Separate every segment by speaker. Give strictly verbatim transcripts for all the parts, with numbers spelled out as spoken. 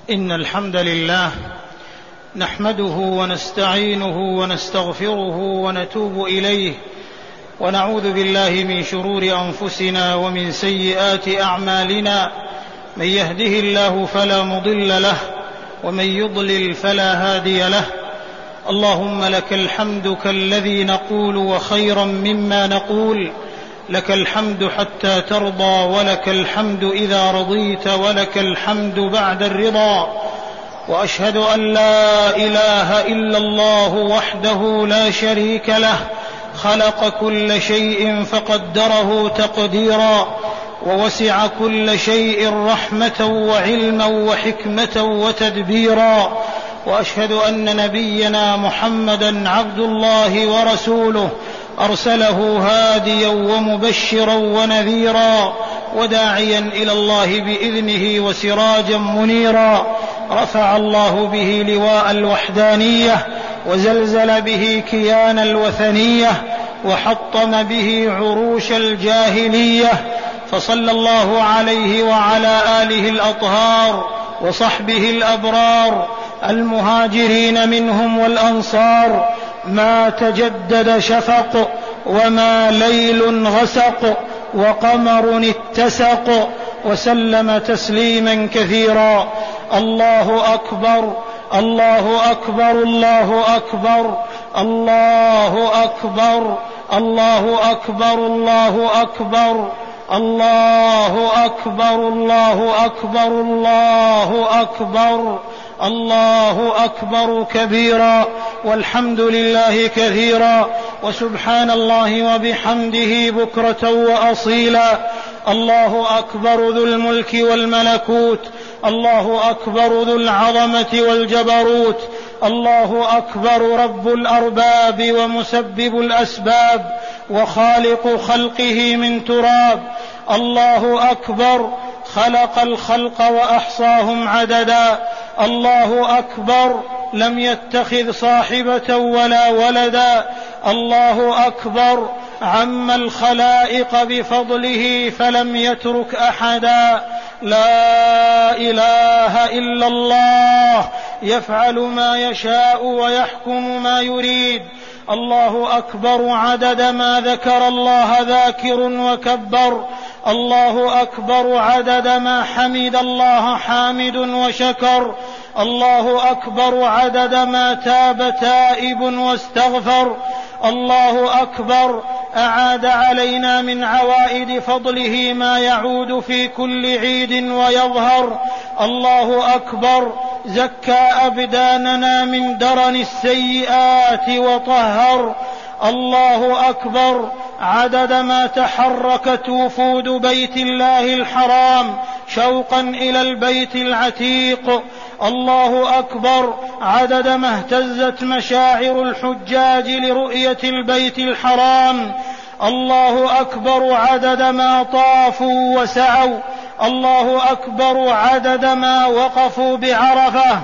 Speaker 1: إن الحمد لله نحمده ونستعينه ونستغفره ونتوب إليه، ونعوذ بالله من شرور أنفسنا ومن سيئات أعمالنا. من يهده الله فلا مضل له، ومن يضلل فلا هادي له. اللهم لك الحمد كالذي نقول وخيرا مما نقول، لك الحمد حتى ترضى، ولك الحمد إذا رضيت، ولك الحمد بعد الرضا. وأشهد أن لا إله إلا الله وحده لا شريك له، خلق كل شيء فقدره تقديرا، ووسع كل شيء رحمة وعلما وحكمة وتدبيرا. وأشهد أن نبينا محمدا عبد الله ورسوله، أرسله هاديا ومبشرا ونذيرا، وداعيا إلى الله بإذنه وسراجا منيرا. رفع الله به لواء الوحدانية، وزلزل به كيان الوثنية، وحطم به عروش الجاهلية. فصلى الله عليه وعلى آله الأطهار وصحبه الأبرار المهاجرين منهم والأنصار، ما تجدد شفق، وما ليل غسق، وقمر اتسق، وسلم تسليما كثيرا. الله أكبر، الله أكبر، الله أكبر، الله أكبر، الله أكبر، الله أكبر، الله أكبر، الله أكبر، الله أكبر، الله أكبر كبيرا، والحمد لله كثيرا، وسبحان الله وبحمده بكرة وأصيلا. الله أكبر ذو الملك والملكوت، الله أكبر ذو العظمة والجبروت، الله أكبر رب الأرباب ومسبب الأسباب، وخالق خلقه من تراب. الله أكبر خلق الخلق وأحصاهم عددا. الله أكبر لم يتخذ صاحبة ولا ولدا. الله أكبر عم الخلائق بفضله فلم يترك أحدا. لا إله إلا الله، يفعل ما يشاء ويحكم ما يريد. الله أكبر عدد ما ذكر الله ذاكر وكبر. الله أكبر عدد ما حمد الله حامد وشكر. الله أكبر عدد ما تاب تائب واستغفر. الله أكبر أعاد علينا من عوائد فضله ما يعود في كل عيد ويظهر. الله أكبر زكى أبداننا من درن السيئات وطهر. الله أكبر عدد ما تحركت وفود بيت الله الحرام شوقا إلى البيت العتيق. الله أكبر عدد ما اهتزت مشاعر الحجاج لرؤية البيت الحرام. الله أكبر عدد ما طافوا وسعوا. الله أكبر عدد ما وقفوا بعرفة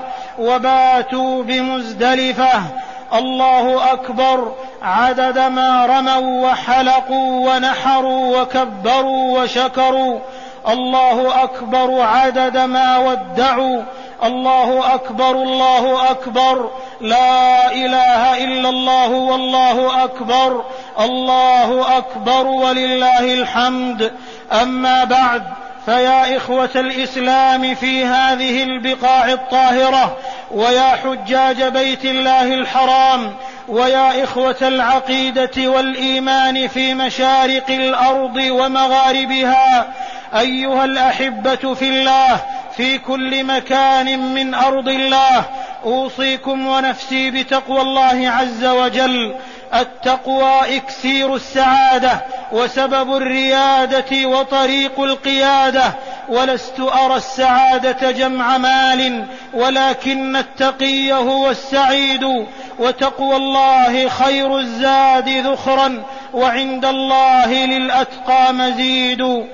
Speaker 1: وباتوا بمزدلفة. الله أكبر عدد ما رموا وحلقوا ونحروا وكبروا وشكروا. الله أكبر عدد ما ودعوا. الله أكبر، الله أكبر، لا إله إلا الله والله أكبر، الله أكبر ولله الحمد. أما بعد، فيا إخوة الإسلام في هذه البقاع الطاهرة، ويا حجاج بيت الله الحرام، ويا إخوة العقيدة والإيمان في مشارق الأرض ومغاربها، أيها الأحبة في الله في كل مكان من أرض الله، أوصيكم ونفسي بتقوى الله عز وجل. التقوى إكسير السعادة وسبب الريادة وطريق القيادة. ولست أرى السعادة جمع مال، ولكن التقي هو السعيد. وتقوى الله خير الزاد ذخرا، وعند الله للأتقى مزيد.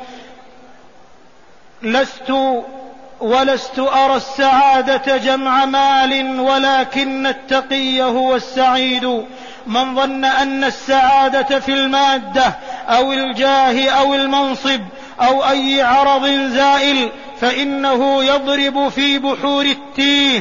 Speaker 1: لست ولست أرى السعادة جمع مال، ولكن التقي هو السعيد. من ظن أن السعادة في المادة أو الجاه أو المنصب أو أي عرض زائل فإنه يضرب في بحور التيه،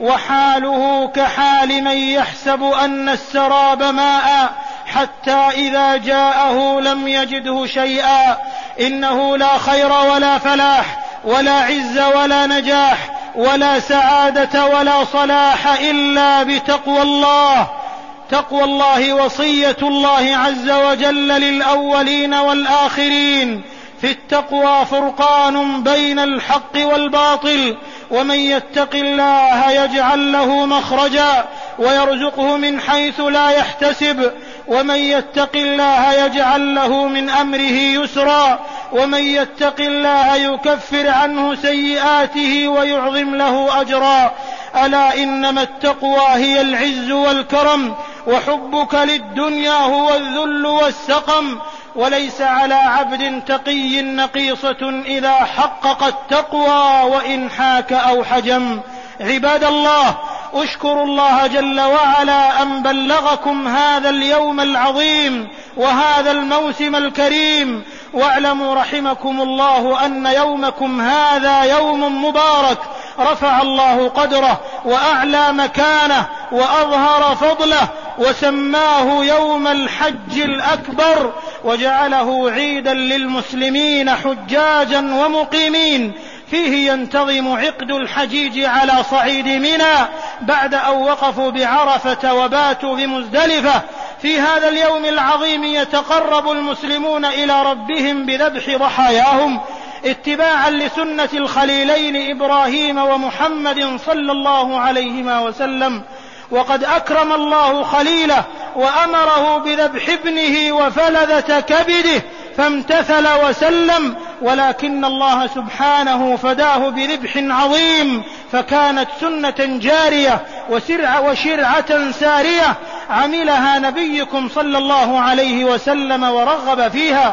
Speaker 1: وحاله كحال من يحسب أن السراب ماء حتى إذا جاءه لم يجده شيئا. إنه لا خير ولا فلاح ولا عز ولا نجاح ولا سعادة ولا صلاح إلا بتقوى الله. تقوى الله وصية الله عز وجل للأولين والآخرين. في التقوى فرقان بين الحق والباطل، ومن يتق الله يجعل له مخرجا ويرزقه من حيث لا يحتسب، ومن يتق الله يجعل له من أمره يسرا، ومن يتق الله يكفر عنه سيئاته ويعظم له أجرا. ألا إنما التقوى هي العز والكرم، وحبك للدنيا هو الذل والسقم. وليس على عبد تقي نقيصة إذا حقق التقوى وإن حاك أو حجم. عباد الله، اشكروا الله جل وعلا أن بلغكم هذا اليوم العظيم وهذا الموسم الكريم، واعلموا رحمكم الله أن يومكم هذا يوم مبارك رفع الله قدره وأعلى مكانه وأظهر فضله، وسماه يوم الحج الأكبر، وجعله عيدا للمسلمين حجاجا ومقيمين. فيه ينتظم عقد الحجيج على صعيد منى بعد أن وقفوا بعرفة وباتوا بمزدلفة. في هذا اليوم العظيم يتقرب المسلمون إلى ربهم بذبح ضحاياهم اتباعا لسنة الخليلين إبراهيم ومحمد صلى الله عليه وسلم. وقد أكرم الله خليله وأمره بذبح ابنه وفلذة كبده فامتثل وسلم، ولكن الله سبحانه فداه بذبح عظيم، فكانت سنة جارية وسرعة وشرعة سارية عملها نبيكم صلى الله عليه وسلم ورغب فيها.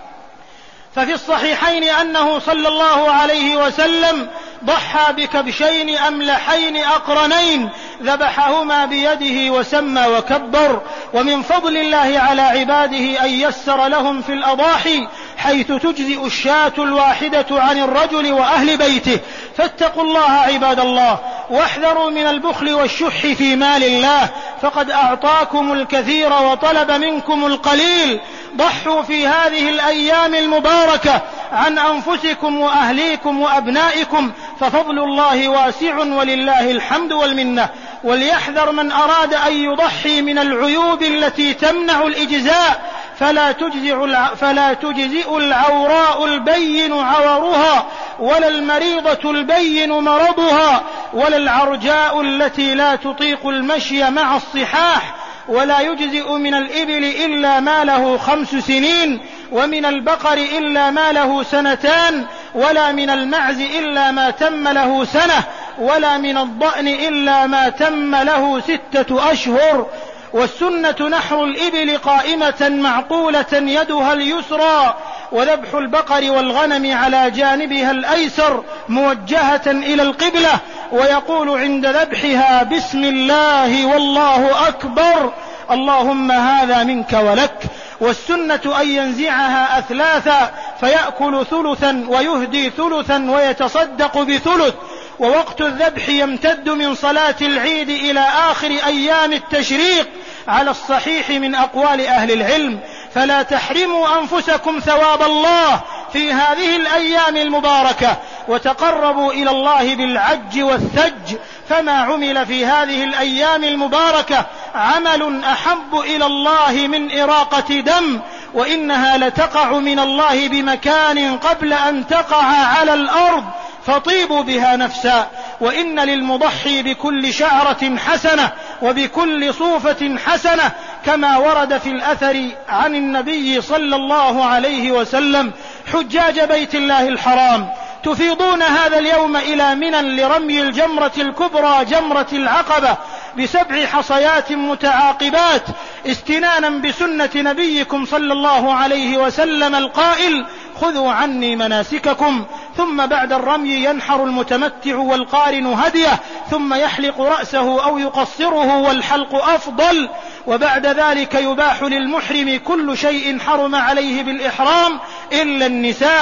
Speaker 1: ففي الصحيحين أنه صلى الله عليه وسلم ضحى بكبشين أملحين أقرنين ذبحهما بيده وسمى وكبر. ومن فضل الله على عباده أن يسر لهم في الأضاحي حيث تجزئ الشاة الواحدة عن الرجل وأهل بيته. فاتقوا الله عباد الله، واحذروا من البخل والشح في مال الله، فقد أعطاكم الكثير وطلب منكم القليل. ضحوا في هذه الأيام المباركة عن أنفسكم وأهليكم وأبنائكم، ففضل الله واسع ولله الحمد والمنة. وليحذر من أراد أن يضحي من العيوب التي تمنع الإجزاء، فلا تجزئ فلا تجزئ العوراء البين عورها، ولا المريضة البين مرضها، ولا العرجاء التي لا تطيق المشي مع الصحاح. ولا يجزئ من الإبل إلا ما له خمس سنين، ومن البقر إلا ما له سنتان، ولا من المعز إلا ما تم له سنة، ولا من الضأن إلا ما تم له ستة أشهر. والسنة نحر الإبل قائمة معقولة يدها اليسرى، وذبح البقر والغنم على جانبها الأيسر موجهة إلى القبلة، ويقول عند ذبحها بسم الله والله أكبر، اللهم هذا منك ولك. والسنة أن ينزعها أثلاثا، فيأكل ثلثا ويهدي ثلثا ويتصدق بثلث. ووقت الذبح يمتد من صلاة العيد إلى آخر أيام التشريق على الصحيح من أقوال أهل العلم. فلا تحرموا أنفسكم ثواب الله في هذه الأيام المباركة، وتقربوا إلى الله بالعج والثج. فما عمل في هذه الأيام المباركة عمل أحب إلى الله من إراقة دم، وإنها لتقع من الله بمكان قبل أن تقع على الأرض، فطيبوا بها نفسا. وإن للمضحي بكل شعرة حسنة وبكل صوفة حسنة، كما ورد في الأثر عن النبي صلى الله عليه وسلم. حجاج بيت الله الحرام، تفيضون هذا اليوم إلى منى لرمي الجمرة الكبرى جمرة العقبة بسبع حصيات متعاقبات، استنانا بسنة نبيكم صلى الله عليه وسلم القائل: خذوا عني مناسككم. ثم بعد الرمي ينحر المتمتع والقارن هديه، ثم يحلق رأسه أو يقصره، والحلق أفضل. وبعد ذلك يباح للمحرم كل شيء حرم عليه بالإحرام إلا النساء.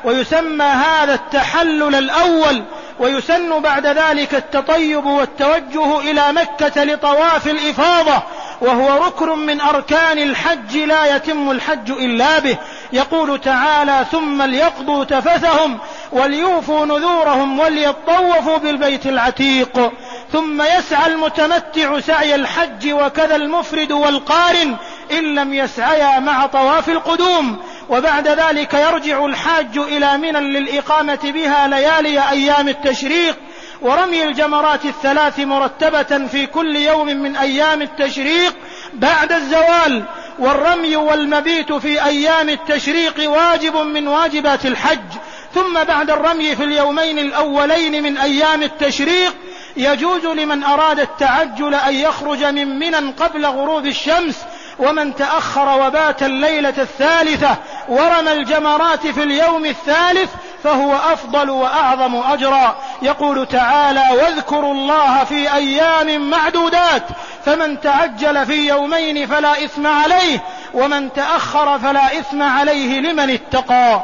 Speaker 1: ويسمى هذا التحلل الأول. ويسن بعد ذلك التطيب والتوجه إلى مكة لطواف الإفاضة، وهو ركن من أركان الحج لا يتم الحج إلا به. يقول تعالى: ثم ليقضوا تفثهم وليوفوا نذورهم وليطوفوا بالبيت العتيق. ثم يسعى المتمتع سعي الحج، وكذا المفرد والقارن إن لم يسعيا مع طواف القدوم. وبعد ذلك يرجع الحاج إلى منى للإقامة بها ليالي أيام التشريق، ورمي الجمرات الثلاث مرتبة في كل يوم من أيام التشريق بعد الزوال. والرمي والمبيت في أيام التشريق واجب من واجبات الحج. ثم بعد الرمي في اليومين الأولين من أيام التشريق يجوز لمن أراد التعجل أن يخرج من منى قبل غروب الشمس، ومن تأخر وبات الليلة الثالثة ورمى الجمرات في اليوم الثالث فهو أفضل وأعظم أجرا. يقول تعالى: واذكروا الله في أيام معدودات، فمن تعجل في يومين فلا إثم عليه، ومن تأخر فلا إثم عليه لمن اتقى.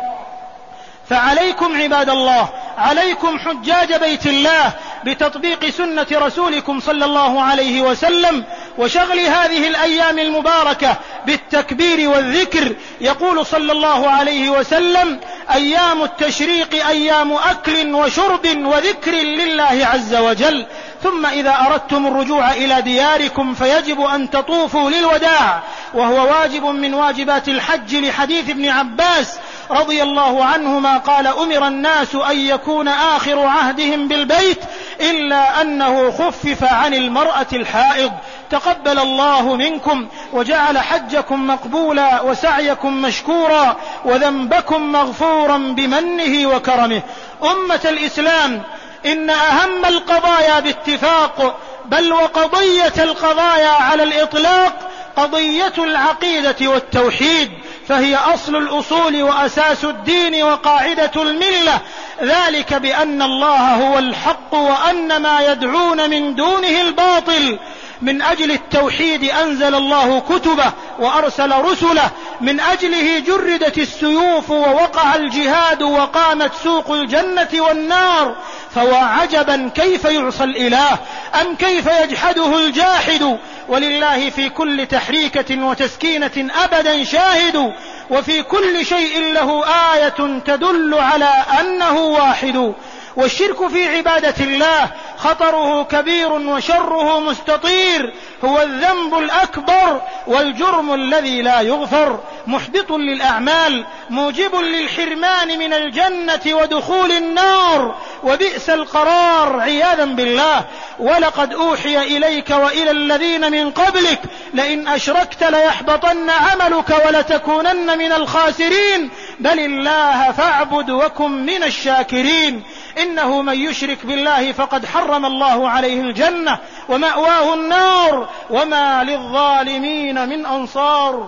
Speaker 1: فعليكم عباد الله، عليكم حجاج بيت الله، بتطبيق سنة رسولكم صلى الله عليه وسلم، وشغل هذه الأيام المباركة بالتكبير والذكر. يقول صلى الله عليه وسلم: أيام التشريق أيام أكل وشرب وذكر لله عز وجل. ثم إذا أردتم الرجوع إلى دياركم فيجب أن تطوفوا للوداع، وهو واجب من واجبات الحج، لحديث ابن عباس رضي الله عنهما قال: أمر الناس أن يكون آخر عهدهم بالبيت إلا أنه خفف عن المرأة الحائض. تقبل الله منكم وجعل حجكم مقبولا وسعيكم مشكورا وذنبكم مغفورا بمنه وكرمه. أمة الإسلام، إن أهم القضايا باتفاق، بل وقضية القضايا على الإطلاق، قضية العقيدة والتوحيد، فهي أصل الأصول وأساس الدين وقاعدة الملة. ذلك بأن الله هو الحق وأن ما يدعون من دونه الباطل. من أجل التوحيد أنزل الله كتبه وأرسل رسله، من أجله جردت السيوف ووقع الجهاد وقامت سوق الجنة والنار. فوعجبا كيف يعصى الإله، أم كيف يجحده الجاحد. ولله في كل تحريكة وتسكينة أبدا شاهد، وفي كل شيء له آية تدل على أنه واحد. والشرك في عبادة الله خطره كبير وشره مستطير، هو الذنب الأكبر والجرم الذي لا يغفر، محبط للأعمال، موجب للحرمان من الجنة ودخول النار، وبئس القرار عياذا بالله. ولقد أوحي إليك وإلى الذين من قبلك لئن أشركت ليحبطن عملك ولتكونن من الخاسرين، بل الله فاعبد وكن من الشاكرين. إنه من يشرك بالله فقد حرم الله عليه الجنة ومأواه النار وما للظالمين من أنصار.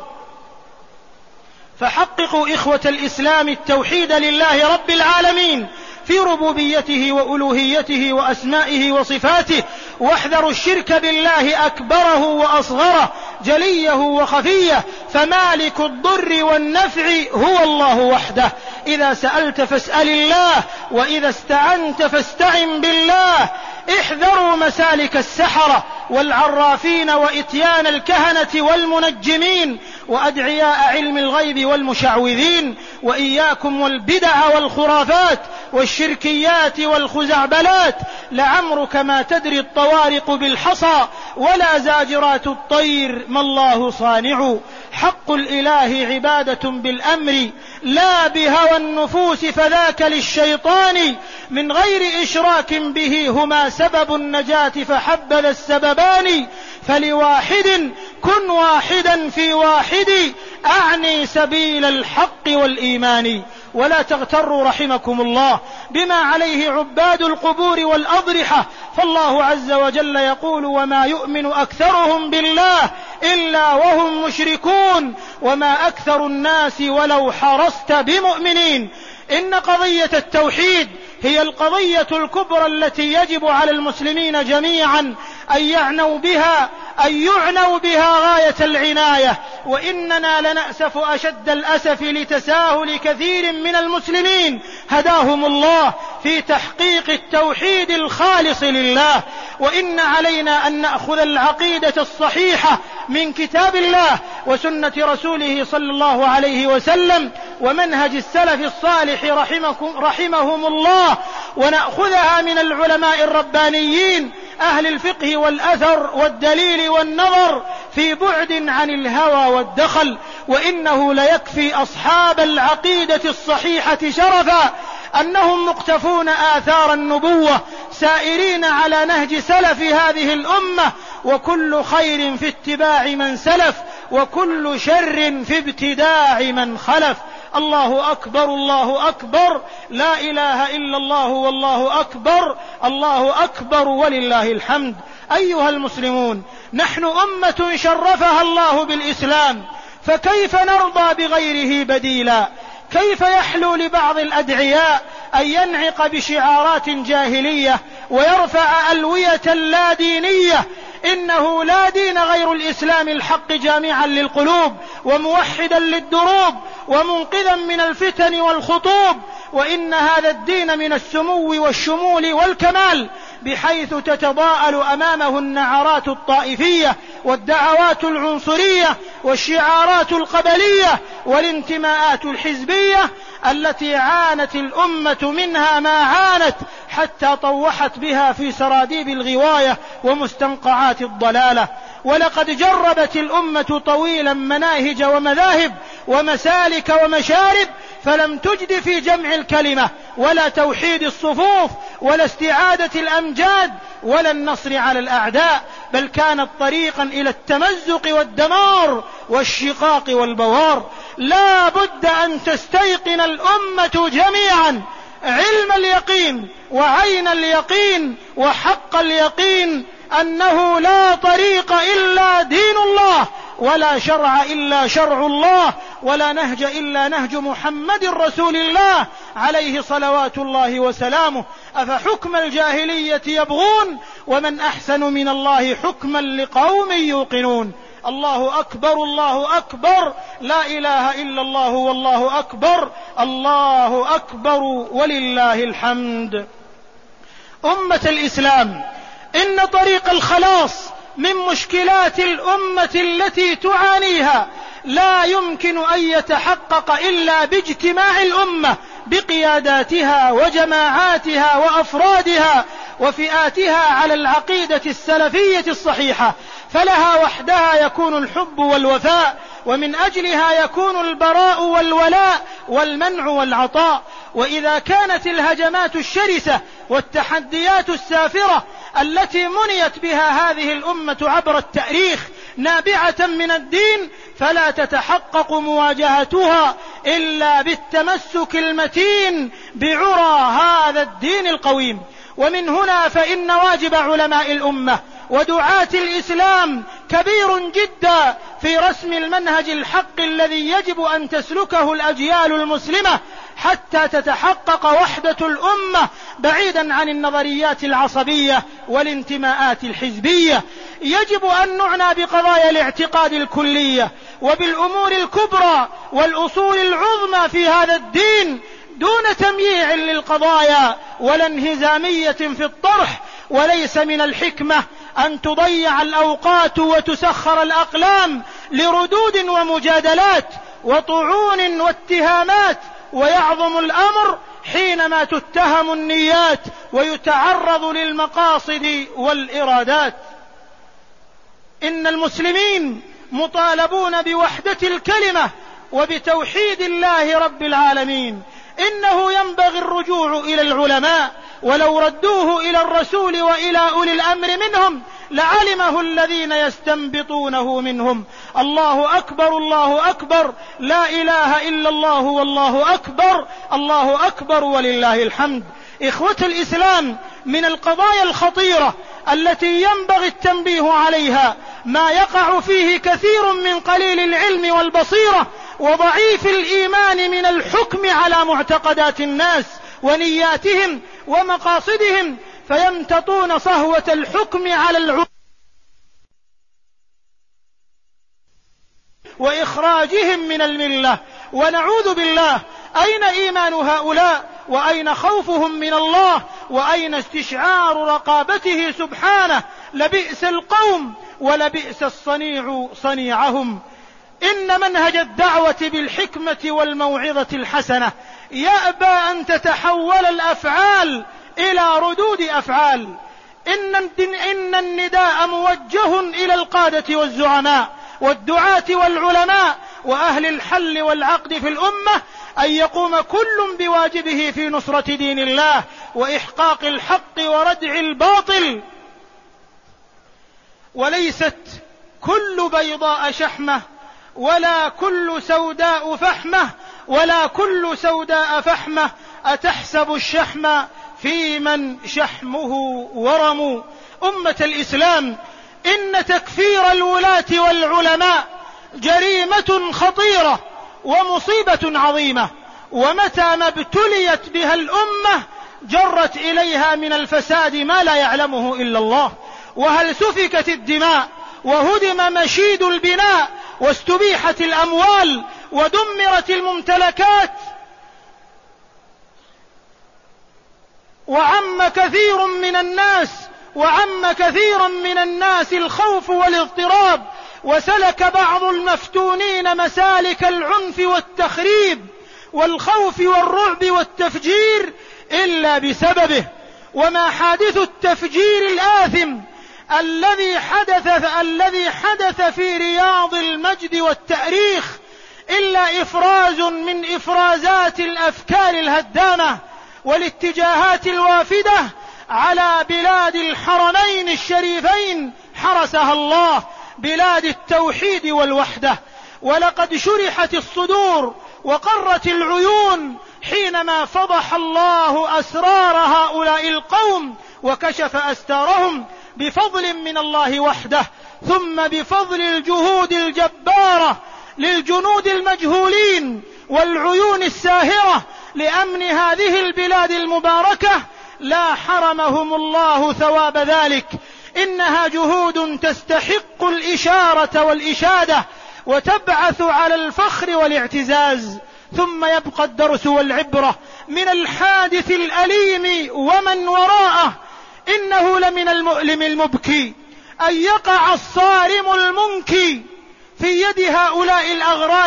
Speaker 1: فحققوا إخوة الإسلام التوحيد لله رب العالمين في ربوبيته وألوهيته وأسمائه وصفاته، واحذروا الشرك بالله أكبره وأصغره، جليه وخفيه، فمالك الضر والنفع هو الله وحده. إذا سألت فاسأل الله، وإذا استعنت فاستعن بالله. احذروا مسالك السحرة والعرافين وإتيان الكهنة والمنجمين وأدعياء علم الغيب والمشعوذين، وإياكم والبدع والخرافات والشركيات والخزعبلات. لعمرك ما تدري الطوارق بالحصى ولا زاجرات الطير ما الله صانع. حق الإله عبادة بالأمر لا بهوى النفوس، فذاك للشيطان من غير إشراك به هما سبب النجاة فحبذا السببان. فلواحد كن واحدا في واحد، أعني سبيل الحق والإيمان. ولا تغتروا رحمكم الله بما عليه عباد القبور والأضرحة، فالله عز وجل يقول: وما يؤمن أكثرهم بالله إلا وهم مشركون وما أكثر الناس ولو حرصت بمؤمنين. إن قضية التوحيد هي القضية الكبرى التي يجب على المسلمين جميعا أن يعنوا بها أن يعنوا بها غاية العناية. وإننا لنأسف أشد الأسف لتساهل كثير من المسلمين هداهم الله في تحقيق التوحيد الخالص لله. وإن علينا أن نأخذ العقيدة الصحيحة من كتاب الله وسنة رسوله صلى الله عليه وسلم ومنهج السلف الصالح رحمهم الله، ونأخذها من العلماء الربانيين أهل الفقه والأثر والدليل والنظر في بعد عن الهوى والدخل. وإنه ليكفي أصحاب العقيدة الصحيحة شرفا أنهم مقتفون آثار النبوة سائرين على نهج سلف هذه الأمة، وكل خير في اتباع من سلف وكل شر في ابتداع من خلف. الله أكبر الله أكبر، لا إله إلا الله والله أكبر، الله أكبر ولله الحمد. أيها المسلمون، نحن أمة شرفها الله بالإسلام، فكيف نرضى بغيره بديلا؟ كيف يحلو لبعض الأدعياء أن ينعق بشعارات جاهلية ويرفع ألوية لا دينية؟ إنه لا دين غير الإسلام الحق جامعا للقلوب وموحدا للدروب ومنقذا من الفتن والخطوب. وإن هذا الدين من السمو والشمول والكمال، بحيث تتضاءل أمامه النعرات الطائفية والدعوات العنصرية والشعارات القبلية والانتماءات الحزبية التي عانت الأمة منها ما عانت، حتى طوحت بها في سراديب الغواية ومستنقعات الضلالة. ولقد جربت الأمة طويلا مناهج ومذاهب ومسالك ومشارب، فلم تجد في جمع الكلمة ولا توحيد الصفوف ولا استعادة الأمجاد ولا النصر على الأعداء، بل كانت طريقا إلى التمزق والدمار والشقاق والبوار. لا بد أن تستيقن الأمة جميعا علم اليقين وعين اليقين وحق اليقين أنه لا طريق إلا دين الله، ولا شرع إلا شرع الله، ولا نهج إلا نهج محمد رسول الله عليه صلوات الله وسلامه. أفحكم الجاهلية يبغون ومن أحسن من الله حكما لقوم يوقنون. الله أكبر الله أكبر، لا إله إلا الله والله أكبر، الله أكبر ولله الحمد. أمة الإسلام، إن طريق الخلاص من مشكلات الأمة التي تعانيها لا يمكن أن يتحقق إلا باجتماع الأمة بقياداتها وجماعاتها وأفرادها وفئاتها على العقيدة السلفية الصحيحة، فلها وحدها يكون الحب والوفاء، ومن أجلها يكون البراء والولاء والمنع والعطاء. وإذا كانت الهجمات الشرسة والتحديات السافرة التي منيت بها هذه الأمة عبر التاريخ نابعة من الدين، فلا تتحقق مواجهتها إلا بالتمسك المتين بعرى هذا الدين القويم. ومن هنا فإن واجب علماء الأمة ودعاة الإسلام كبير جدا في رسم المنهج الحق الذي يجب أن تسلكه الأجيال المسلمة حتى تتحقق وحدة الأمة بعيدا عن النظريات العصبية والانتماءات الحزبية. يجب أن نعنى بقضايا الاعتقاد الكلية وبالأمور الكبرى والأصول العظمى في هذا الدين دون تمييع للقضايا ولا انهزامية في الطرح. وليس من الحكمة أن تضيع الأوقات وتسخر الأقلام لردود ومجادلات وطعون واتهامات، ويعظم الأمر حينما تتهم النيات ويتعرض للمقاصد والإرادات. إن المسلمين مطالبون بوحدة الكلمة وبتوحيد الله رب العالمين. إنه ينبغي الرجوع إلى العلماء، ولو ردوه إلى الرسول وإلى أولي الأمر منهم لعلمه الذين يستنبطونه منهم. الله أكبر الله أكبر، لا إله إلا الله والله أكبر، الله أكبر ولله الحمد. إخوة الإسلام، من القضايا الخطيرة التي ينبغي التنبيه عليها ما يقع فيه كثير من قليل العلم والبصيرة وضعيف الإيمان من الحكم على معتقدات الناس ونياتهم ومقاصدهم فيمتطون صهوة الحكم على العلماء وإخراجهم من الملة. ونعوذ بالله، أين إيمان هؤلاء؟ وأين خوفهم من الله؟ وأين استشعار رقابته سبحانه؟ لبئس القوم ولبئس الصنيع صنيعهم. إن منهج الدعوة بالحكمة والموعظة الحسنة يأبى أن تتحول الأفعال إلى ردود أفعال. إن إن النداء موجه إلى القادة والزعماء والدعاة والعلماء وأهل الحل والعقد في الأمة أن يقوم كل بواجبه في نصرة دين الله وإحقاق الحق وردع الباطل. وليست كل بيضاء شحمة، ولا كل سوداء فحمة، ولا كل سوداء فحمة أتحسب الشحم في من شحمه ورم. أمة الإسلام، إن تكفير الولاة والعلماء جريمة خطيرة ومصيبة عظيمة، ومتى ما ابتليت بها الأمة جرت إليها من الفساد ما لا يعلمه إلا الله. وهل سفكت الدماء وهدم مشيد البناء واستبيحت الأموال ودمرت الممتلكات وعم كثير من الناس وعم كثيرا من الناس الخوف والاضطراب، وسلك بعض المفتونين مسالك العنف والتخريب والخوف والرعب والتفجير إلا بسببه. وما حادث التفجير الآثم الذي حدث الذي حدث في رياض المجد والتأريخ إلا إفراز من إفرازات الأفكار الهدامة والاتجاهات الوافدة على بلاد الحرمين الشريفين حرسها الله، بلاد التوحيد والوحدة. ولقد شرحت الصدور وقرت العيون حينما فضح الله أسرار هؤلاء القوم وكشف أستارهم بفضل من الله وحده، ثم بفضل الجهود الجبارة للجنود المجهولين والعيون الساهرة لأمن هذه البلاد المباركة. لا حرمهم الله ثواب ذلك. إنها جهود تستحق الإشارة والإشادة وتبعث على الفخر والاعتزاز. ثم يبقى الدرس والعبرة من الحادث الأليم ومن وراءه. إنه لمن المؤلم المبكي أن يقع الصارم المنكي في يد هؤلاء الأغرار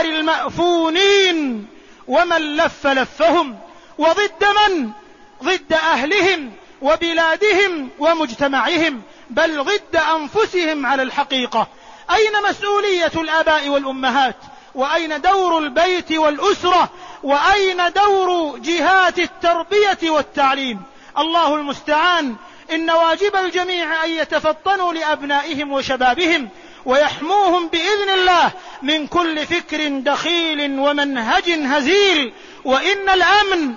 Speaker 1: المأفونين، ومن لف لفهم، وضد من؟ ضد أهلهم وبلادهم ومجتمعهم، بل ضد أنفسهم على الحقيقة. أين مسؤولية الآباء والأمهات؟ وأين دور البيت والأسرة؟ وأين دور جهات التربية والتعليم؟ الله المستعان. إن واجب الجميع أن يتفطنوا لأبنائهم وشبابهم ويحموهم بإذن الله من كل فكر دخيل ومنهج هزيل. وإن الأمن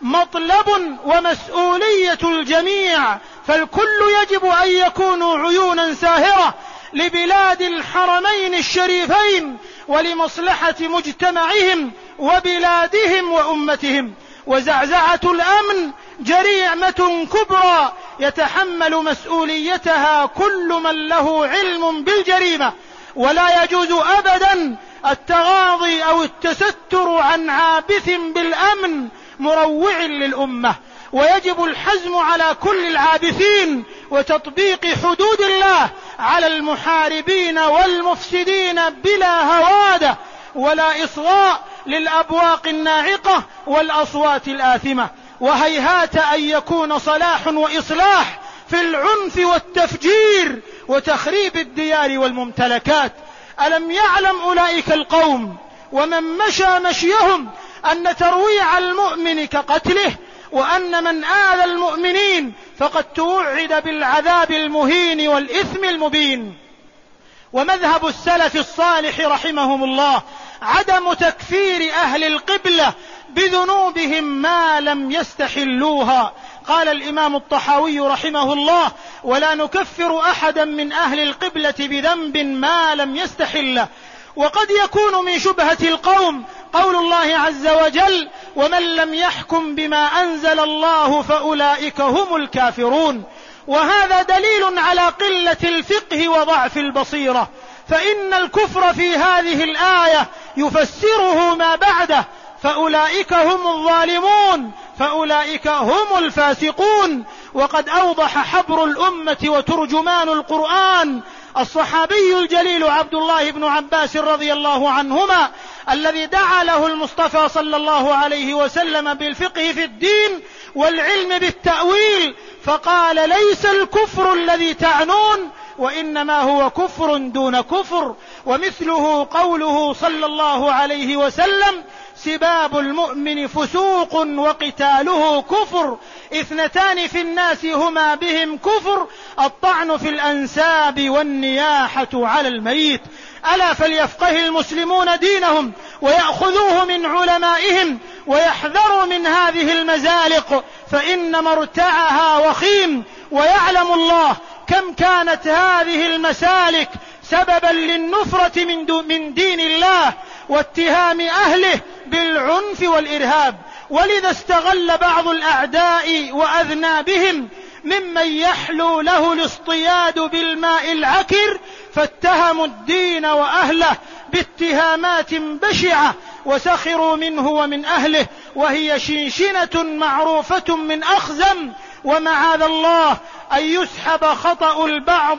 Speaker 1: مطلب ومسؤولية الجميع، فالكل يجب أن يكونوا عيونا ساهرة لبلاد الحرمين الشريفين ولمصلحة مجتمعهم وبلادهم وأمتهم. وزعزعة الأمن جريمة كبرى يتحمل مسؤوليتها كل من له علم بالجريمة، ولا يجوز أبدا التغاضي أو التستر عن عابث بالأمن مروع للأمة. ويجب الحزم على كل العابثين وتطبيق حدود الله على المحاربين والمفسدين بلا هوادة ولا إصغاء للأبواق الناعقة والأصوات الآثمة. وهيهات أن يكون صلاح وإصلاح في العنف والتفجير وتخريب الديار والممتلكات. ألم يعلم أولئك القوم ومن مشى مشيهم أن ترويع المؤمن كقتله، وأن من آذى المؤمنين فقد توعد بالعذاب المهين والإثم المبين. ومذهب السلف الصالح رحمهم الله عدم تكفير أهل القبلة بذنوبهم ما لم يستحلوها. قال الإمام الطحاوي رحمه الله: ولا نكفر أحدا من أهل القبلة بذنب ما لم يستحله. وقد يكون من شبهة القوم قول الله عز وجل: ومن لم يحكم بما أنزل الله فأولئك هم الكافرون. وهذا دليل على قلة الفقه وضعف البصيرة، فإن الكفر في هذه الآية يفسره ما بعده: فأولئك هم الظالمون، فأولئك هم الفاسقون. وقد أوضح حبر الأمة وترجمان القرآن الصحابي الجليل عبد الله بن عباس رضي الله عنهما، الذي دعا له المصطفى صلى الله عليه وسلم بالفقه في الدين والعلم بالتأويل، فقال: ليس الكفر الذي تعنون، وإنما هو كفر دون كفر. ومثله قوله صلى الله عليه وسلم: سباب المؤمن فسوق وقتاله كفر، اثنتان في الناس هما بهم كفر، الطعن في الأنساب والنياحة على الميت. ألا فليفقه المسلمون دينهم ويأخذوه من علمائهم ويحذروا من هذه المزالق، فإن مرتعها وخيم. ويعلم الله كم كانت هذه المسالك سببا للنفرة من دين الله واتهام أهله بالعنف والإرهاب. ولذا استغل بعض الأعداء وأذنى بهم ممن يحلو له الاصطياد بالماء العكر، فاتهموا الدين وأهله باتهامات بشعة وسخروا منه ومن أهله، وهي شنشنة معروفة من أخزم. ومعاذ الله أن يسحب خطأ البعض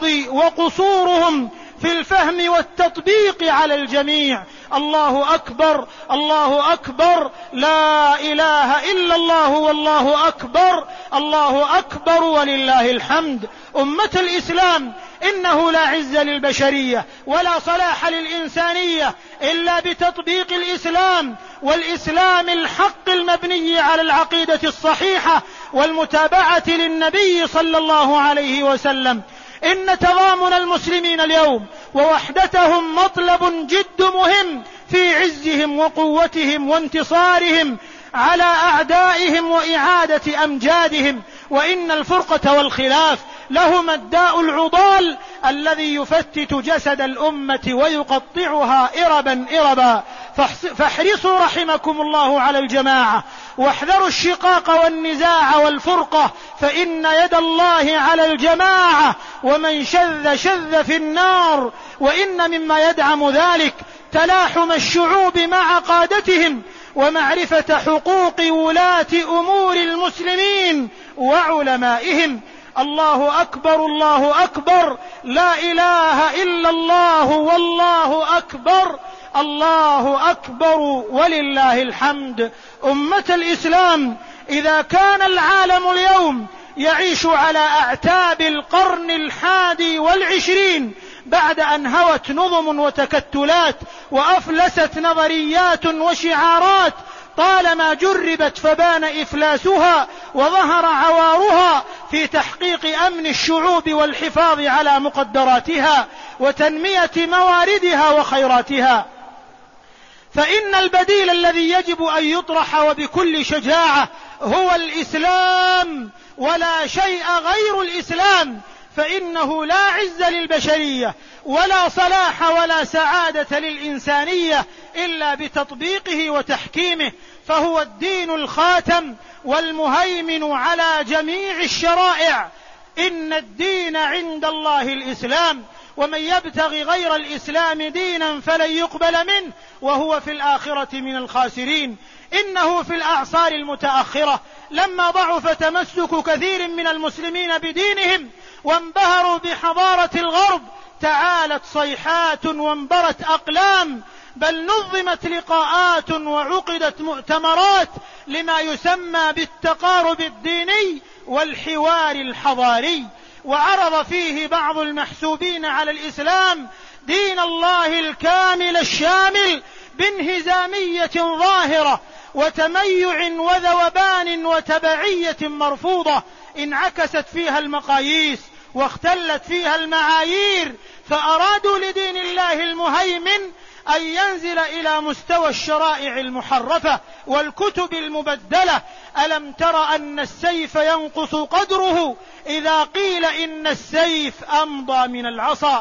Speaker 1: وقصورهم في الفهم والتطبيق على الجميع. الله أكبر، الله أكبر، لا إله إلا الله، والله أكبر، الله أكبر ولله الحمد. أمة الإسلام، إنه لا عز للبشرية ولا صلاح للإنسانية إلا بتطبيق الإسلام، والإسلام الحق المبني على العقيدة الصحيحة والمتابعة للنبي صلى الله عليه وسلم. إن تضامن المسلمين اليوم ووحدتهم مطلب جد مهم في عزهم وقوتهم وانتصارهم على أعدائهم وإعادة أمجادهم. وإن الفرقة والخلاف لهما الداء العضال الذي يفتت جسد الأمة ويقطعها إربا إربا. فاحرصوا رحمكم الله على الجماعة، واحذروا الشقاق والنزاع والفرقة، فإن يد الله على الجماعة، ومن شذ شذ في النار. وإن مما يدعم ذلك تلاحم الشعوب مع قادتهم، ومعرفة حقوق ولاة أمور المسلمين وعلمائهم. الله أكبر، الله أكبر، لا إله إلا الله، والله أكبر، الله أكبر ولله الحمد. أمة الإسلام، إذا كان العالم اليوم يعيش على أعتاب القرن الحادي والعشرين بعد أن هوت نظم وتكتلات وأفلست نظريات وشعارات طالما جربت فبان إفلاسها وظهر عوارها في تحقيق أمن الشعوب والحفاظ على مقدراتها وتنمية مواردها وخيراتها، فإن البديل الذي يجب أن يطرح وبكل شجاعة هو الإسلام، ولا شيء غير الإسلام، فإنه لا عز للبشرية ولا صلاح ولا سعادة للإنسانية إلا بتطبيقه وتحكيمه، فهو الدين الخاتم والمهيمن على جميع الشرائع. إن الدين عند الله الإسلام، ومن يبتغي غير الإسلام دينا فلن يقبل منه وهو في الآخرة من الخاسرين. إنه في الأعصار المتأخرة لما ضعف تمسك كثير من المسلمين بدينهم وانبهروا بحضارة الغرب تعالت صيحات وانبرت أقلام، بل نظمت لقاءات وعقدت مؤتمرات لما يسمى بالتقارب الديني والحوار الحضاري، وعرض فيه بعض المحسوبين على الإسلام دين الله الكامل الشامل بانهزامية ظاهرة وتميع وذوبان وتبعية مرفوضة انعكست فيها المقاييس واختلت فيها المعايير، فأرادوا لدين الله المهيمن أن ينزل إلى مستوى الشرائع المحرفة والكتب المبدلة. ألم تر أن السيف ينقص قدره إذا قيل إن السيف أمضى من العصا؟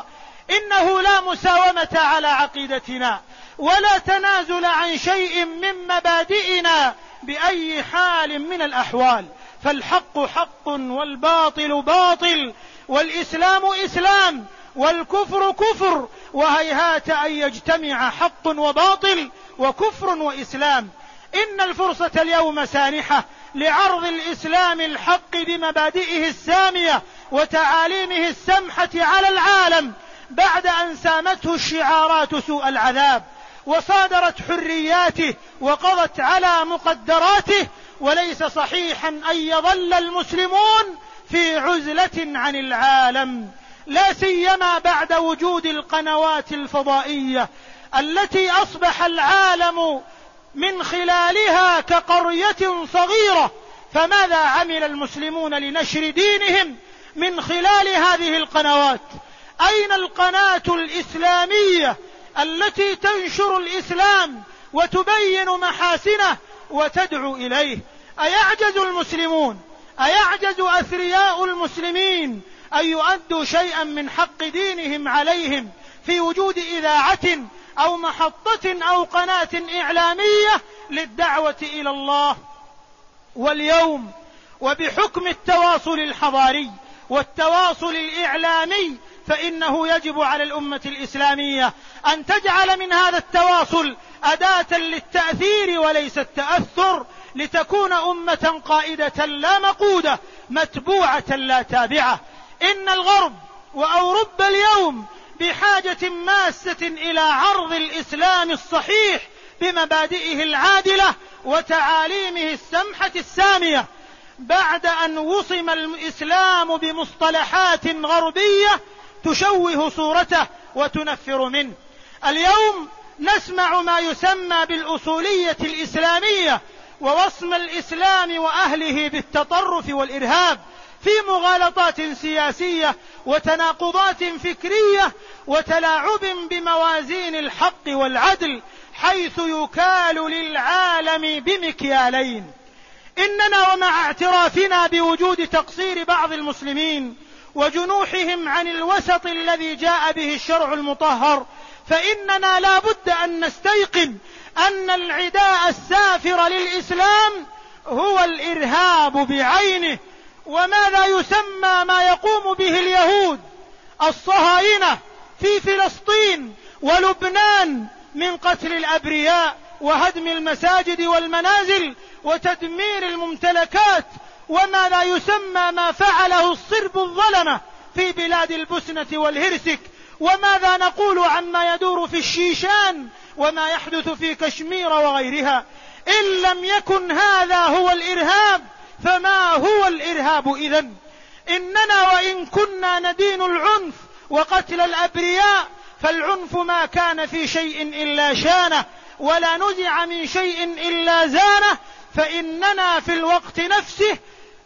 Speaker 1: إنه لا مساومة على عقيدتنا ولا تنازل عن شيء من مبادئنا بأي حال من الأحوال، فالحق حق والباطل باطل، والإسلام إسلام والكفر كفر، وهيهات أن يجتمع حق وباطل وكفر وإسلام. إن الفرصة اليوم سانحة لعرض الإسلام الحق بمبادئه السامية وتعاليمه السمحة على العالم، بعد أن سامته الشعارات سوء العذاب وصادرت حرياته وقضت على مقدراته. وليس صحيحا أن يظل المسلمون في عزلة عن العالم، لا سيما بعد وجود القنوات الفضائية التي أصبح العالم من خلالها كقرية صغيرة. فماذا عمل المسلمون لنشر دينهم من خلال هذه القنوات؟ أين القناة الإسلامية التي تنشر الإسلام وتبين محاسنه وتدعو إليه؟ أيعجز المسلمون، أيعجز أثرياء المسلمين أن يؤدوا شيئا من حق دينهم عليهم في وجود إذاعة أو محطة أو قناة إعلامية للدعوة إلى الله؟ واليوم وبحكم التواصل الحضاري والتواصل الإعلامي، فإنه يجب على الأمة الإسلامية أن تجعل من هذا التواصل أداة للتأثير وليس التأثر، لتكون أمة قائدة لا مقودة، متبوعة لا تابعة. إن الغرب وأوروبا اليوم بحاجة ماسة إلى عرض الإسلام الصحيح بمبادئه العادلة وتعاليمه السمحة السامية، بعد أن وصم الإسلام بمصطلحات غربية تشوه صورته وتنفر منه. اليوم نسمع ما يسمى بالأصولية الإسلامية ووصم الإسلام وأهله بالتطرف والإرهاب في مغالطات سياسية وتناقضات فكرية وتلاعب بموازين الحق والعدل، حيث يكال للعالم بمكيالين. إننا ومع اعترافنا بوجود تقصير بعض المسلمين وجنوحهم عن الوسط الذي جاء به الشرع المطهر، فإننا لا بد أن نستيقن أن العداء السافر للإسلام هو الإرهاب بعينه. وماذا يسمى ما يقوم به اليهود الصهاينة في فلسطين ولبنان من قتل الأبرياء وهدم المساجد والمنازل وتدمير الممتلكات؟ وماذا يسمى ما فعله الصرب الظلمة في بلاد البوسنة والهرسك؟ وماذا نقول عما يدور في الشيشان وما يحدث في كشمير وغيرها؟ إن لم يكن هذا هو الإرهاب فما هو الإرهاب إذن؟ إننا وإن كنا ندين العنف وقتل الأبرياء، فالعنف ما كان في شيء إلا شانه، ولا نزع من شيء إلا زانه. فإننا في الوقت نفسه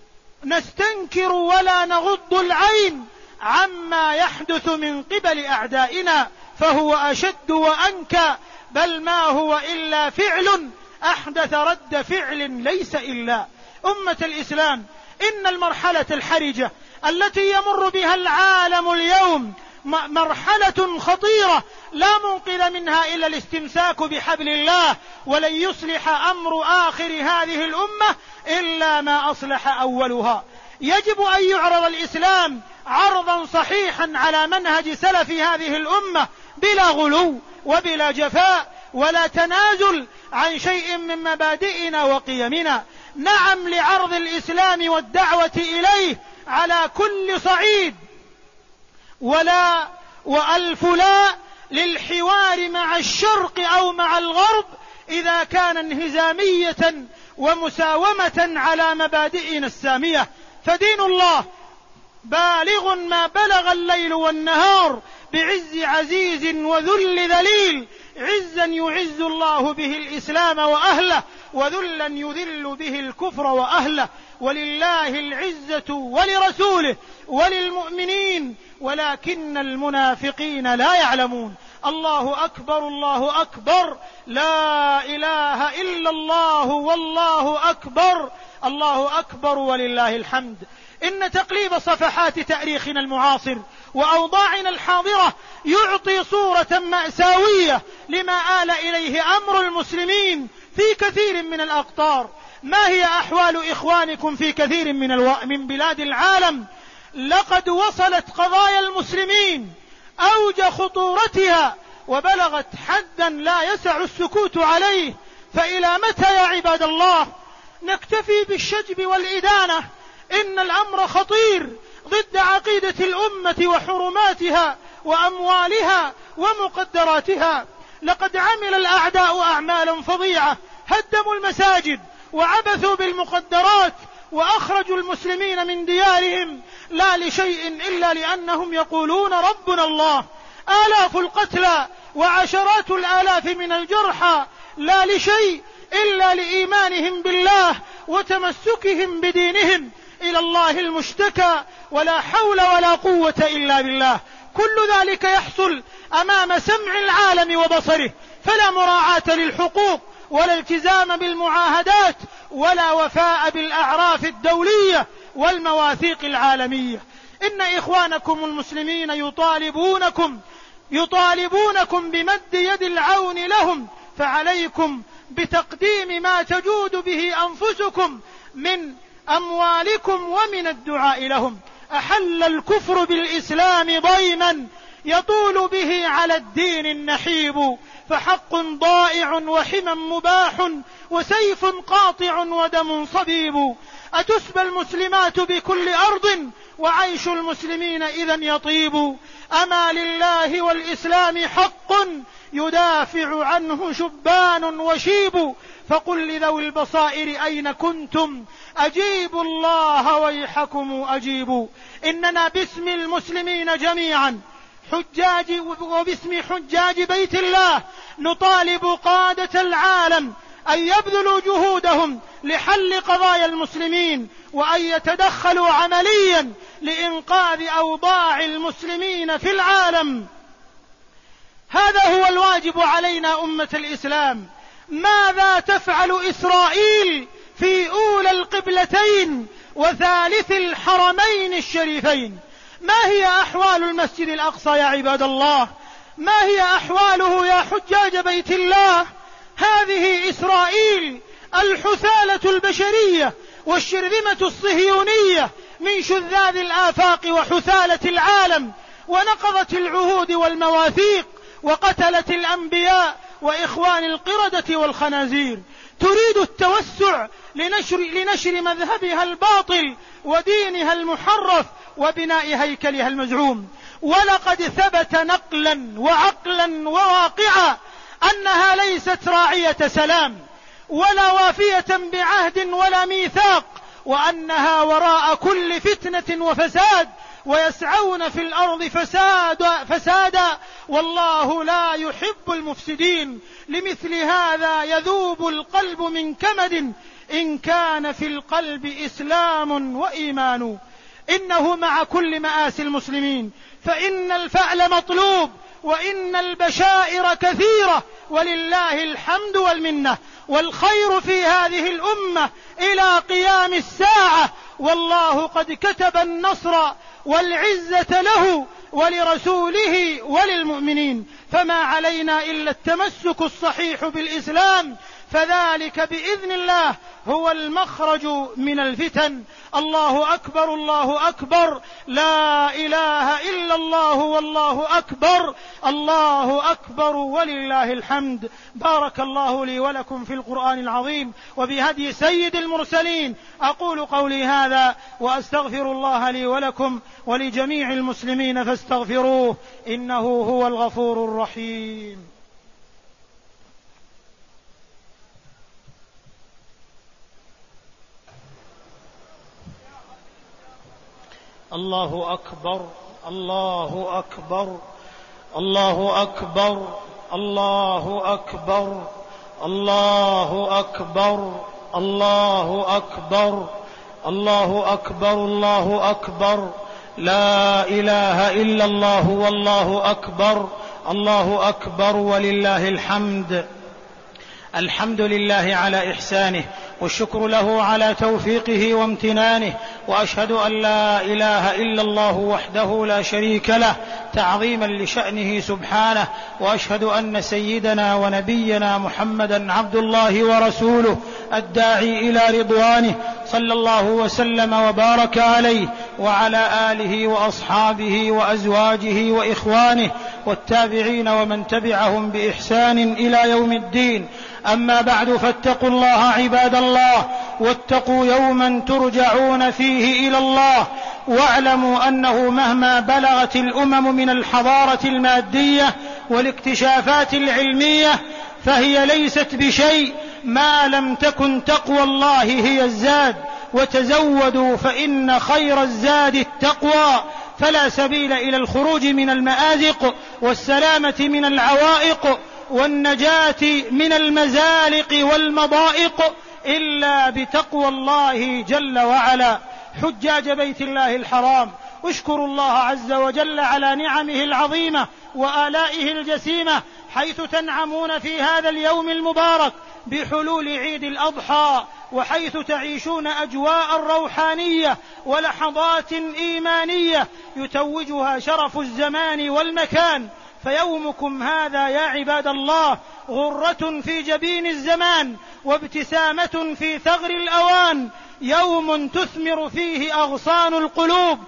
Speaker 1: نستنكر ولا نغض العين عما يحدث من قبل أعدائنا، فهو أشد وأنكى، بل ما هو إلا فعل أحدث رد فعل ليس إلا. أمة الإسلام، إن المرحلة الحرجة التي يمر بها العالم اليوم مرحلة خطيرة لا منقذ منها إلا الاستمساك بحبل الله، ولن يصلح أمر آخر هذه الأمة إلا ما أصلح أولها. يجب أن يعرض الإسلام عرضا صحيحا على منهج سلف هذه الأمة بلا غلو وبلا جفاء ولا تنازل عن شيء من مبادئنا وقيمنا. نعم لعرض الإسلام والدعوة إليه على كل صعيد، ولا وألف لا للحوار مع الشرق أو مع الغرب إذا كان انهزامية ومساومة على مبادئنا السامية. فدين الله بالغ ما بلغ الليل والنهار بعز عزيز وذل ذليل، عزا يعز الله به الإسلام وأهله، وذلا يذل به الكفر وأهله. ولله العزة ولرسوله وللمؤمنين ولكن المنافقين لا يعلمون. الله أكبر الله أكبر، لا إله إلا الله والله أكبر، الله أكبر ولله الحمد. إن تقليب صفحات تاريخنا المعاصر وأوضاعنا الحاضرة يعطي صورة مأساوية لما آل إليه أمر المسلمين في كثير من الأقطار. ما هي أحوال إخوانكم في كثير من, الو... من بلاد العالم؟ لقد وصلت قضايا المسلمين أوج خطورتها وبلغت حدا لا يسع السكوت عليه. فإلى متى يا عباد الله نكتفي بالشجب والإدانة؟ إن الأمر خطير ضد عقيدة الأمة وحرماتها وأموالها ومقدراتها. لقد عمل الأعداء أعمالا فظيعة، هدموا المساجد وعبثوا بالمقدرات وأخرجوا المسلمين من ديارهم لا لشيء إلا لأنهم يقولون ربنا الله. آلاف القتلى وعشرات الآلاف من الجرحى لا لشيء إلا لإيمانهم بالله وتمسكهم بدينهم. إلى الله المشتكى، ولا حول ولا قوة إلا بالله. كل ذلك يحصل أمام سمع العالم وبصره، فلا مراعاة للحقوق ولا التزام بالمعاهدات ولا وفاء بالأعراف الدولية والمواثيق العالمية. إن إخوانكم المسلمين يطالبونكم يطالبونكم بمد يد العون لهم، فعليكم بتقديم ما تجود به أنفسكم من أموالكم ومن الدعاء لهم. أحل الكفر بالإسلام ضيما يطول به على الدين النحيب، فحق ضائع وحمى مباح وسيف قاطع ودم صبيب. أتسبى المسلمات بكل أرض وعيش المسلمين إذن يطيب. أما لله والإسلام حق يدافع عنه شبان وشيب. فقل لذوي البصائر أين كنتم أجيبوا الله ويحكم أجيبوا. إننا باسم المسلمين جميعا حجاج وباسم حجاج بيت الله نطالب قادة العالم أن يبذلوا جهودهم لحل قضايا المسلمين، وأن يتدخلوا عمليا لإنقاذ أوضاع المسلمين في العالم. هذا هو الواجب علينا أمة الإسلام. ماذا تفعل إسرائيل في أولى القبلتين وثالث الحرمين الشريفين؟ ما هي أحوال المسجد الأقصى يا عباد الله؟ ما هي أحواله يا حجاج بيت الله؟ هذه إسرائيل الحثالة البشرية والشرذمة الصهيونية من شذاذ الآفاق وحثالة العالم، ونقضت العهود والمواثيق وقتلت الأنبياء وإخوان القردة والخنازير. تريد التوسع لنشر, لنشر مذهبها الباطل ودينها المحرف وبناء هيكلها المزعوم. ولقد ثبت نقلا وعقلا وواقعا أنها ليست راعية سلام ولا وافية بعهد ولا ميثاق، وأنها وراء كل فتنة وفساد، ويسعون في الأرض فساد فسادا والله لا يحب المفسدين. لمثل هذا يذوب القلب من كمد إن كان في القلب إسلام وإيمان. إنه مع كل مآسي المسلمين فإن الفأل مطلوب، وإن البشائر كثيرة، ولله الحمد والمنة، والخير في هذه الأمة إلى قيام الساعة. والله قد كتب النصر والعزة له ولرسوله وللمؤمنين، فما علينا إلا التمسك الصحيح بالإسلام، فذلك بإذن الله هو المخرج من الفتن. الله أكبر الله أكبر، لا إله إلا الله والله أكبر، الله أكبر ولله الحمد. بارك الله لي ولكم في القرآن العظيم وبهدي سيد المرسلين. أقول قولي هذا وأستغفر الله لي ولكم ولجميع المسلمين فاستغفروه إنه هو الغفور الرحيم. الله أكبر الله أكبر الله أكبر الله أكبر الله أكبر الله أكبر الله أكبر الله أكبر لا إله إلا الله والله أكبر الله أكبر ولله الحمد. الحمد لله على إحسانه، والشكر له على توفيقه وامتنانه، وأشهد أن لا إله إلا الله وحده لا شريك له تعظيما لشأنه سبحانه، وأشهد أن سيدنا ونبينا محمدا عبد الله ورسوله الداعي إلى رضوانه، صلى الله وسلم وبارك عليه وعلى آله وأصحابه وأزواجه وإخوانه والتابعين ومن تبعهم بإحسان إلى يوم الدين. أما بعد، فاتقوا الله عباد الله، واتقوا يوما ترجعون فيه إلى الله، واعلموا أنه مهما بلغت الأمم من الحضارة المادية والاكتشافات العلمية فهي ليست بشيء ما لم تكن تقوى الله هي الزاد، وتزودوا فإن خير الزاد التقوى، فلا سبيل إلى الخروج من المآزق والسلامة من العوائق والنجاة من المزالق والمضائق إلا بتقوى الله جل وعلا. حجاج بيت الله الحرام، اشكروا الله عز وجل على نعمه العظيمة وآلائه الجسيمة، حيث تنعمون في هذا اليوم المبارك بحلول عيد الأضحى، وحيث تعيشون أجواء روحانية ولحظات إيمانية يتوجها شرف الزمان والمكان. فيومكم هذا يا عباد الله غرة في جبين الزمان وابتسامة في ثغر الأوان، يوم تثمر فيه أغصان القلوب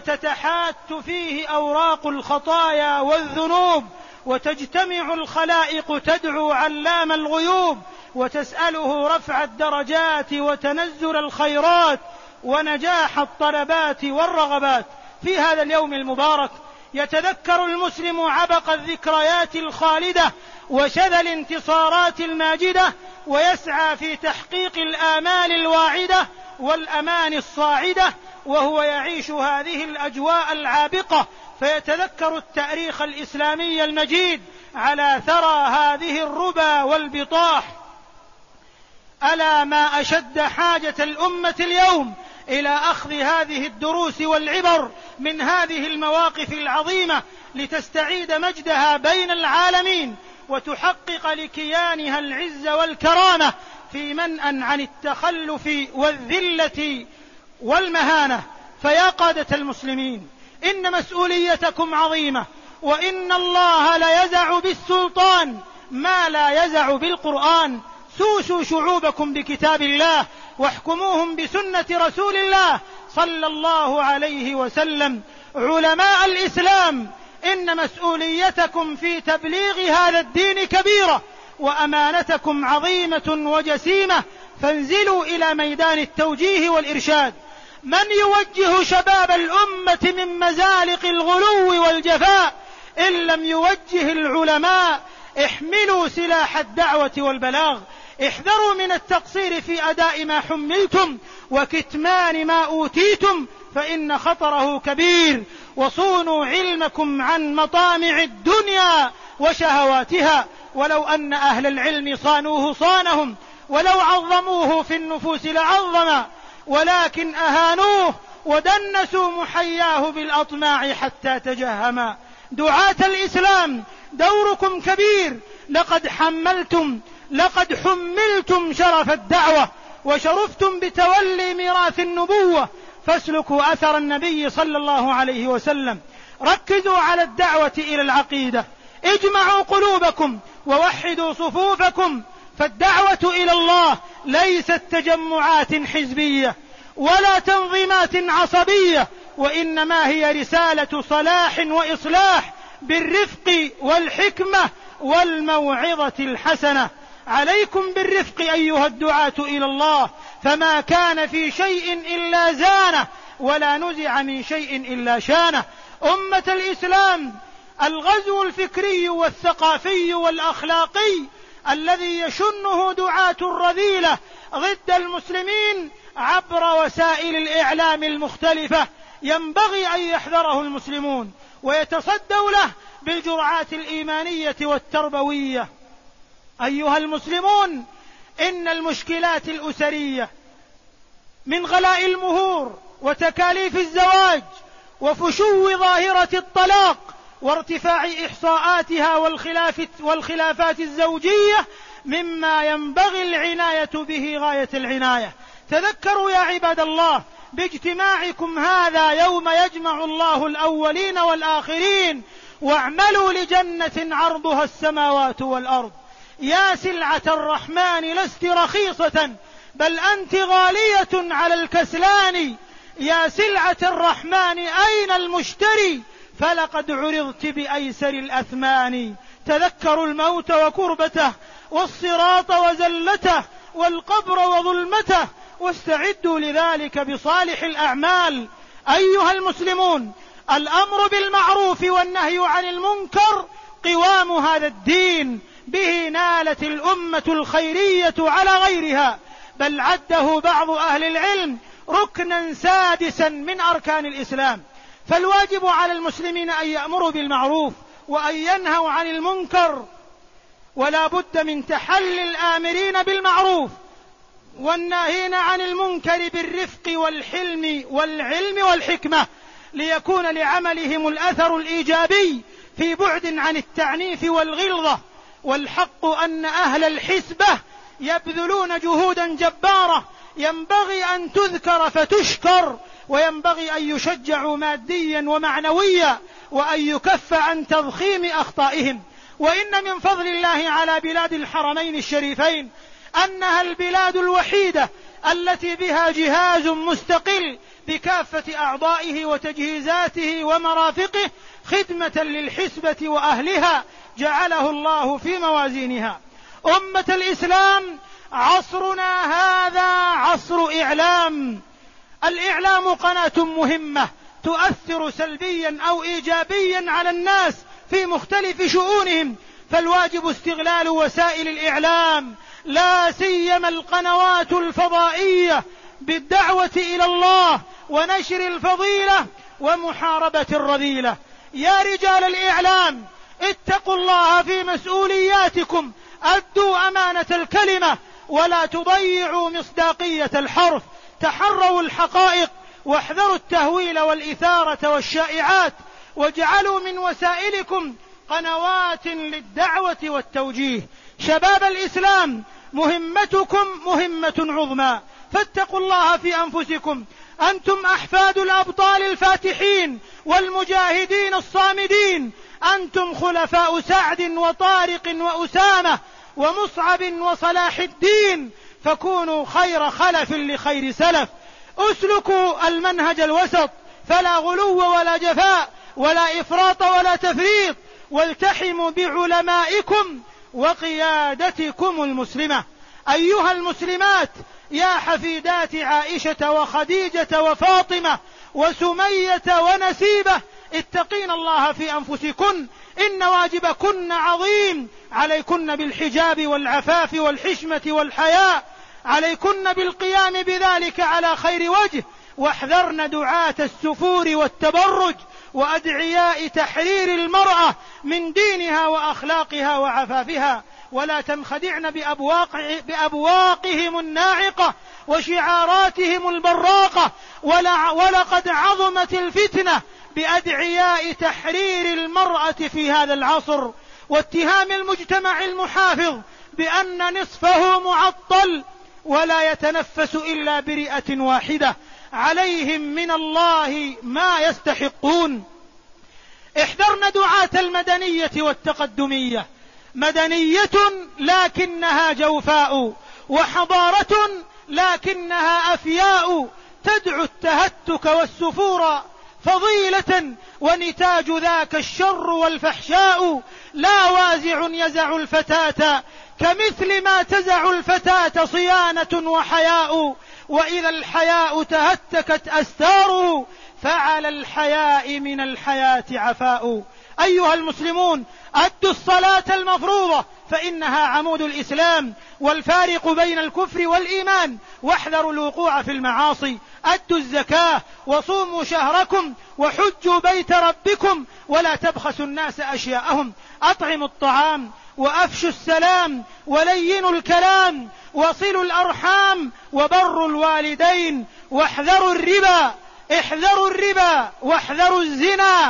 Speaker 1: وتتحات فيه أوراق الخطايا والذنوب، وتجتمع الخلائق تدعو علام الغيوب وتسأله رفع الدرجات وتنزل الخيرات ونجاح الطلبات والرغبات. في هذا اليوم المبارك يتذكر المسلم عبق الذكريات الخالدة وشذا الانتصارات الماجدة، ويسعى في تحقيق الآمال الواعدة والأمان الصاعدة، وهو يعيش هذه الأجواء العابقة، فيتذكر التاريخ الإسلامي المجيد على ثرى هذه الربا والبطاح. ألا ما أشد حاجة الأمة اليوم إلى أخذ هذه الدروس والعبر من هذه المواقف العظيمة لتستعيد مجدها بين العالمين وتحقق لكيانها العز والكرامة في منأ عن التخلف والذلة والمهانة. فيا قادة المسلمين، إن مسؤوليتكم عظيمة، وإن الله لا يزع بالسلطان ما لا يزع بالقرآن. سوسوا شعوبكم بكتاب الله واحكموهم بسنة رسول الله صلى الله عليه وسلم. علماء الإسلام، إن مسؤوليتكم في تبليغ هذا الدين كبيرة، وأمانتكم عظيمة وجسيمة، فانزلوا إلى ميدان التوجيه والإرشاد. من يوجه شباب الأمة من مزالق الغلو والجفاء إن لم يوجه العلماء؟ احملوا سلاح الدعوة والبلاغ، احذروا من التقصير في أداء ما حملتم وكتمان ما أوتيتم، فإن خطره كبير. وصونوا علمكم عن مطامع الدنيا وشهواتها، ولو أن أهل العلم صانوه صانهم، ولو عظموه في النفوس لعظم، ولكن أهانوه ودنسوا محياه بالأطماع حتى تجهما. دعاة الإسلام، دوركم كبير، لقد حملتم لقد حملتم شرف الدعوة وشرفتم بتولي ميراث النبوة، فاسلكوا أثر النبي صلى الله عليه وسلم. ركزوا على الدعوة إلى العقيدة، اجمعوا قلوبكم ووحدوا صفوفكم، فالدعوة إلى الله ليست تجمعات حزبية ولا تنظيمات عصبية، وإنما هي رسالة صلاح وإصلاح بالرفق والحكمة والموعظة الحسنة. عليكم بالرفق أيها الدعاة إلى الله، فما كان في شيء إلا زانه، ولا نزع من شيء إلا شانه. أمة الإسلام، الغزو الفكري والثقافي والأخلاقي الذي يشنه دعاة الرذيلة ضد المسلمين عبر وسائل الإعلام المختلفة ينبغي أن يحذره المسلمون ويتصدوا له بالجرعات الإيمانية والتربوية. أيها المسلمون، إن المشكلات الأسرية من غلاء المهور وتكاليف الزواج وفشو ظاهرة الطلاق وارتفاع إحصاءاتها والخلاف والخلافات الزوجية مما ينبغي العناية به غاية العناية. تذكروا يا عباد الله باجتماعكم هذا يوم يجمع الله الأولين والآخرين، واعملوا لجنة عرضها السماوات والأرض. يا سلعة الرحمن لست رخيصة بل أنت غالية على الكسلان، يا سلعة الرحمن أين المشتري فلقد عرضت بأيسر الأثمان. تذكروا الموت وكربته والصراط وزلته والقبر وظلمته، واستعدوا لذلك بصالح الأعمال. أيها المسلمون، الأمر بالمعروف والنهي عن المنكر قوام هذا الدين، به نالت الأمة الخيرية على غيرها، بل عده بعض أهل العلم ركنا سادسا من أركان الإسلام. فالواجب على المسلمين أن يأمروا بالمعروف وأن ينهوا عن المنكر، ولا بد من تحلي الآمرين بالمعروف والناهين عن المنكر بالرفق والحلم والعلم والحكمة، ليكون لعملهم الأثر الإيجابي في بعد عن التعنيف والغلظة. والحق أن أهل الحسبة يبذلون جهودا جبارة ينبغي أن تذكر فتشكر، وينبغي أن يشجعوا ماديا ومعنويا، وأن يكف عن تضخيم أخطائهم. وإن من فضل الله على بلاد الحرمين الشريفين أنها البلاد الوحيدة التي بها جهاز مستقل بكافة أعضائه وتجهيزاته ومرافقه خدمة للحسبة وأهلها، جعله الله في موازينها. أمة الإسلام، عصرنا هذا عصر إعلام. الإعلام قناة مهمة تؤثر سلبيا أو إيجابيا على الناس في مختلف شؤونهم، فالواجب استغلال وسائل الإعلام، لا سيما القنوات الفضائية، بالدعوة إلى الله ونشر الفضيلة ومحاربة الرذيلة. يا رجال الإعلام، اتقوا الله في مسؤولياتكم، أدوا أمانة الكلمة ولا تضيعوا مصداقية الحرف، تحروا الحقائق واحذروا التهويل والإثارة والشائعات، واجعلوا من وسائلكم قنوات للدعوة والتوجيه. شباب الإسلام، مهمتكم مهمة عظمى، فاتقوا الله في أنفسكم. أنتم أحفاد الأبطال الفاتحين والمجاهدين الصامدين، أنتم خلفاء سعد وطارق وأسامة ومصعب وصلاح الدين، فكونوا خير خلف لخير سلف. أسلكوا المنهج الوسط، فلا غلو ولا جفاء ولا إفراط ولا تفريط، والتحموا بعلمائكم وقيادتكم المسلمة. أيها المسلمات، يا حفيدات عائشة وخديجة وفاطمة وسمية ونسيبة، اتقين الله في أنفسكن، إن واجبكن عظيم، عليكن بالحجاب والعفاف والحشمة والحياء، عليكن بالقيام بذلك على خير وجه، واحذرن دعاة السفور والتبرج وأدعياء تحرير المرأة من دينها وأخلاقها وعفافها، ولا تنخدعن بأبواق بأبواقهم الناعقة وشعاراتهم البراقة، ولقد عظمت الفتنة بأدعياء تحرير المرأة في هذا العصر، واتهام المجتمع المحافظ بأن نصفه معطل ولا يتنفس إلا برئة واحدة. عليهم من الله ما يستحقون. احذرن دعاة المدنية والتقدمية، مدنية لكنها جوفاء، وحضارة لكنها أفياء، تدعو التهتك والسفور فضيلة، ونتاج ذاك الشر والفحشاء. لا وازع يزع الفتاة كمثل ما تزع الفتاة صيانة وحياء، وإذا الحياء تهتكت أستاره فعلى الحياء من الحياة عفاء. أيها المسلمون، أدوا الصلاة المفروضة فإنها عمود الإسلام والفارق بين الكفر والإيمان، واحذروا الوقوع في المعاصي. أدوا الزكاة وصوموا شهركم وحجوا بيت ربكم، ولا تبخسوا الناس أشياءهم. أطعموا الطعام وأفشوا السلام ولينوا الكلام، وصلوا الأرحام وبروا الوالدين، واحذروا الربا احذروا الربا واحذروا الزنا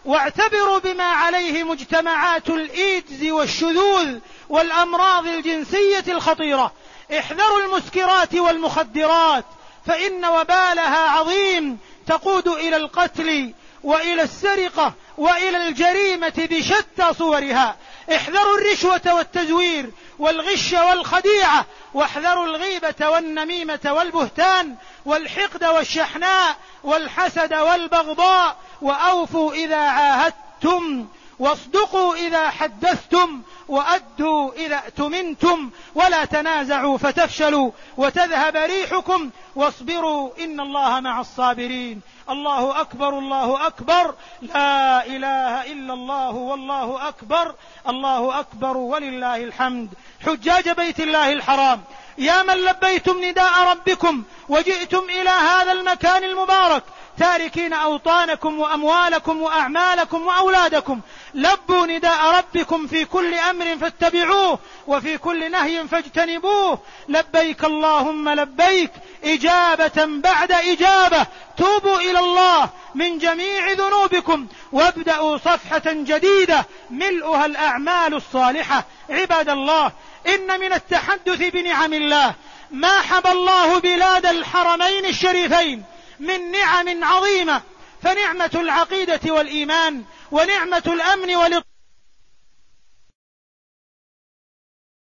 Speaker 1: واعتبروا بما عليه مجتمعات الإيدز والشذوذ والأمراض الجنسية الخطيرة. احذروا المسكرات والمخدرات فإن وبالها عظيم، تقود إلى القتل وإلى السرقة وإلى الجريمة بشتى صورها. احذروا الرشوة والتزوير والغش والخديعة، واحذروا الغيبة والنميمة والبهتان والحقد والشحناء والحسد والبغضاء. وأوفوا إذا عاهدتم، واصدقوا إذا حدثتم، وأدوا إذا اؤتمنتم، ولا تنازعوا فتفشلوا وتذهب ريحكم، واصبروا إن الله مع الصابرين. الله أكبر الله أكبر، لا إله إلا الله والله أكبر، الله أكبر ولله الحمد. حجاج بيت الله الحرام، يا من لبيتم نداء ربكم وجئتم إلى هذا المكان المبارك تاركين أوطانكم وأموالكم وأعمالكم وأولادكم، لبوا نداء ربكم في كل أمر فاتبعوه وفي كل نهي فاجتنبوه. لبيك اللهم لبيك، إجابة بعد إجابة. توبوا إلى الله من جميع ذنوبكم وابدأوا صفحة جديدة ملؤها الأعمال الصالحة. عباد الله، إن من التحدث بنعم الله ما حبى الله بلاد الحرمين الشريفين من نعم عظيمة، فنعمة العقيدة والإيمان ونعمة الأمن والاطمئنان